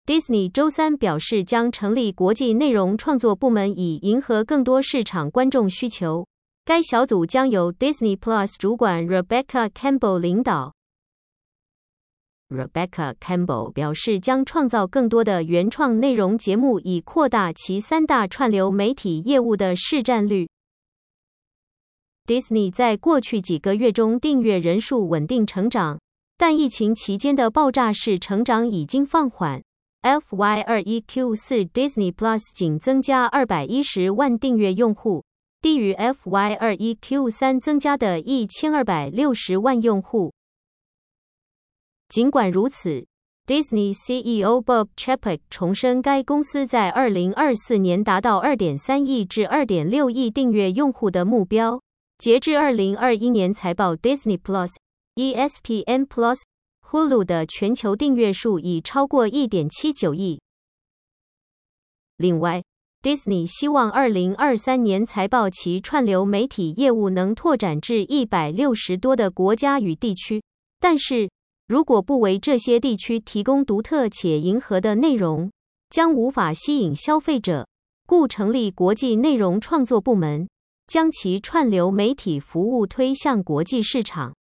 Disney 周三表示将成立国际内容创作部门，以迎合更多市场观众需求。该小组将由 Disney Plus 主管 Rebecca Campbell 领导。Rebecca Campbell 表示将创造更多的原创内容节目，以扩大其三大串流媒体业务的市占率。Disney 在过去几个月中订阅人数稳定成长，但疫情期间的爆炸式成长已经放缓。FY21Q4 Disney Plus 仅增加210万订阅用户，低于 FY21Q3 增加的1260万用户。尽管如此， Disney CEO Bob Chapek 重申该公司在2024年达到 2.3 亿至 2.6 亿订阅用户的目标。截至2021年财报 Disney Plus、ESPN Plus、Hulu 的全球订阅数已超过 1.79 亿。另外， Disney 希望2023年财报其串流媒体业务能拓展至160多的国家与地区，但是如果不为这些地区提供独特且迎合的内容，将无法吸引消费者，故成立国际内容创作部门，将其串流媒体服务推向国际市场。